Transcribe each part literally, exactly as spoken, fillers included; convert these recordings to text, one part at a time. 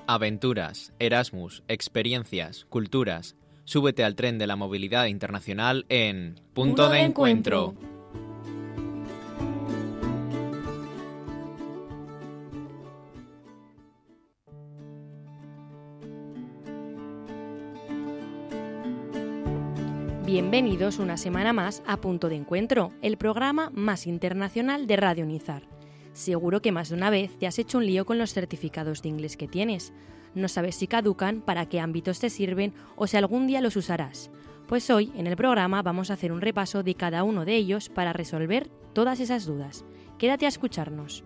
Aventuras, Erasmus, experiencias, culturas. Súbete al tren de la movilidad internacional en Punto, Punto de, de Encuentro. encuentro. Bienvenidos una semana más a Punto de Encuentro, el programa más internacional de Radio Unizar. Seguro que más de una vez te has hecho un lío con los certificados de inglés que tienes. No sabes si caducan, para qué ámbitos te sirven o si algún día los usarás. Pues hoy, en el programa, vamos a hacer un repaso de cada uno de ellos para resolver todas esas dudas. Quédate a escucharnos.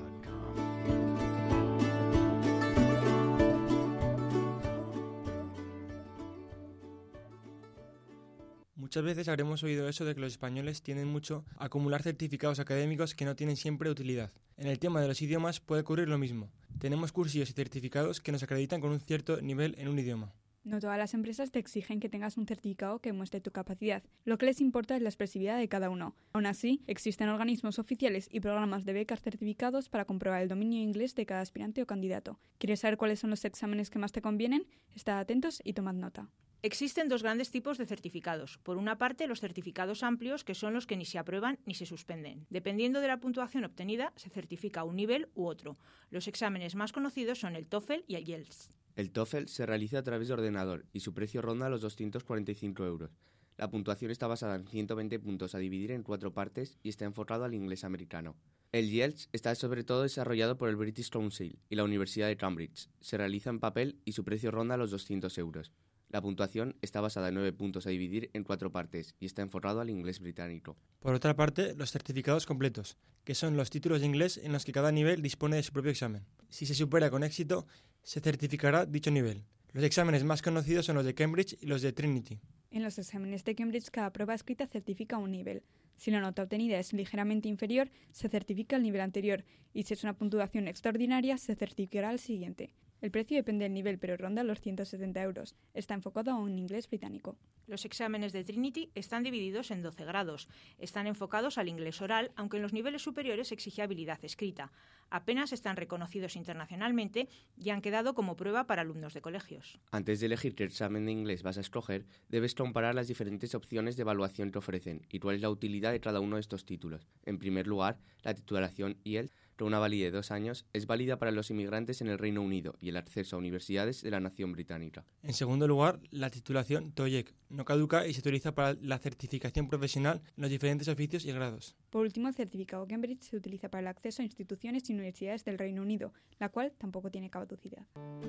Muchas veces habremos oído eso de que los españoles tienden mucho a acumular certificados académicos que no tienen siempre utilidad. En el tema de los idiomas puede ocurrir lo mismo. Tenemos cursillos y certificados que nos acreditan con un cierto nivel en un idioma. No todas las empresas te exigen que tengas un certificado que muestre tu capacidad. Lo que les importa es la expresividad de cada uno. Aún así, existen organismos oficiales y programas de becas certificados para comprobar el dominio inglés de cada aspirante o candidato. ¿Quieres saber cuáles son los exámenes que más te convienen? Estad atentos y tomad nota. Existen dos grandes tipos de certificados. Por una parte, los certificados amplios, que son los que ni se aprueban ni se suspenden. Dependiendo de la puntuación obtenida, se certifica un nivel u otro. Los exámenes más conocidos son el TOEFL y el I E L T S. El TOEFL se realiza a través de ordenador y su precio ronda los doscientos cuarenta y cinco euros. La puntuación está basada en ciento veinte puntos a dividir en cuatro partes y está enfocado al inglés americano. El I E L T S está sobre todo desarrollado por el British Council y la Universidad de Cambridge. Se realiza en papel y su precio ronda los doscientos euros. La puntuación está basada en nueve puntos a dividir en cuatro partes y está enfocado al inglés británico. Por otra parte, los certificados completos, que son los títulos de inglés en los que cada nivel dispone de su propio examen. Si se supera con éxito, se certificará dicho nivel. Los exámenes más conocidos son los de Cambridge y los de Trinity. En los exámenes de Cambridge, cada prueba escrita certifica un nivel. Si la nota obtenida es ligeramente inferior, se certifica el nivel anterior, y si es una puntuación extraordinaria, se certificará el siguiente. El precio depende del nivel, pero ronda los ciento setenta euros. Está enfocado a un inglés británico. Los exámenes de Trinity están divididos en doce grados. Están enfocados al inglés oral, aunque en los niveles superiores se exige habilidad escrita. Apenas están reconocidos internacionalmente y han quedado como prueba para alumnos de colegios. Antes de elegir qué examen de inglés vas a escoger, debes comparar las diferentes opciones de evaluación que ofrecen y cuál es la utilidad de cada uno de estos títulos. En primer lugar, la titulación I E L T S, con una validez de dos años, es válida para los inmigrantes en el Reino Unido y el acceso a universidades de la nación británica. En segundo lugar, la titulación TOEIC no caduca y se utiliza para la certificación profesional en los diferentes oficios y grados. Por último, el certificado Cambridge se utiliza para el acceso a instituciones y universidades del Reino Unido, la cual tampoco tiene caducidad.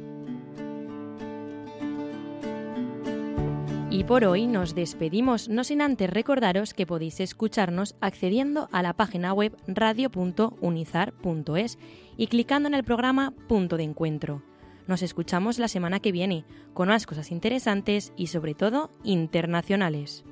Y por hoy nos despedimos, no sin antes recordaros que podéis escucharnos accediendo a la página web radio punto unizar punto es y clicando en el programa Punto de Encuentro. Nos escuchamos la semana que viene con más cosas interesantes y sobre todo internacionales.